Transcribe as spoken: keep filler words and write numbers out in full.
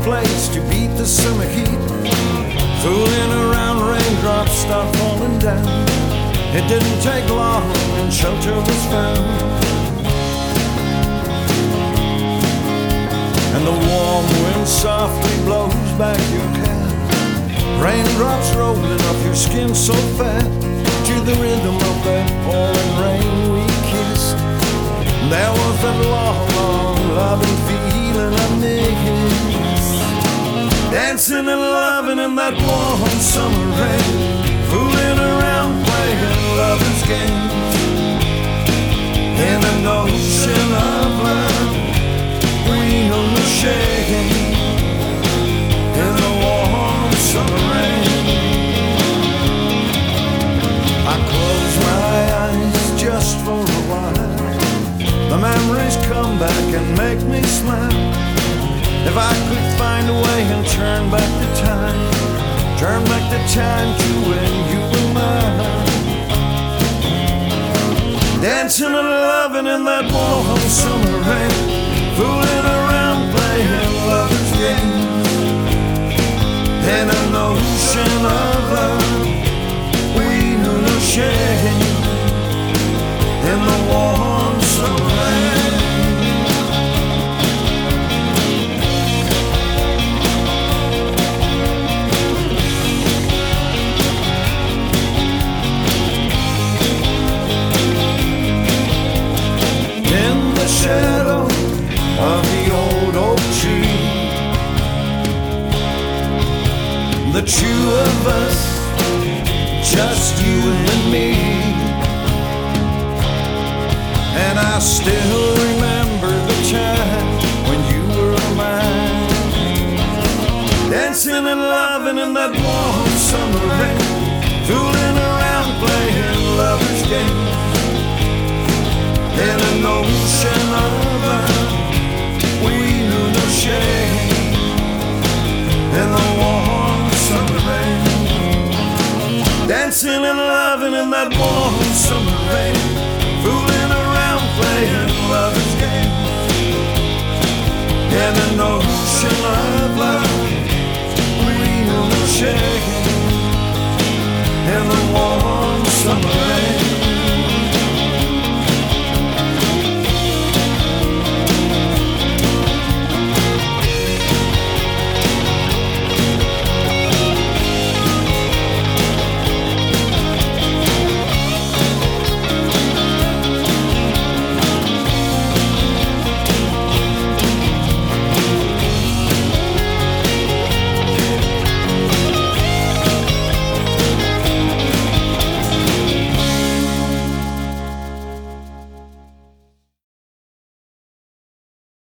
place to beat the summer heat. Fooling around, raindrops start falling down. It didn't take long and shelter was found. And the warm wind softly blows back your hair. Raindrops rolling off your skin so fat. To the rhythm of that pouring rain we kissed. There was that long, long loving feeling I missed. Dancing and loving in that warm summer rain. Fooling around, playing lovers' games. In an ocean of love, we know no shame. In the warm summer rain, I close my eyes just for a while. The memories come back and make me smile. If I could find a way and turn back the time, turn back the time to when you were mine. Dancing and loving in that warm summer rain. Fooling around, playing lovers' games. In an ocean of love, we knew no shame. In the warm summer rain. In the shadow of the old oak tree, the two of us, just you and me. And I still remember the time when you were mine. Dancing and loving in that warm summer rain.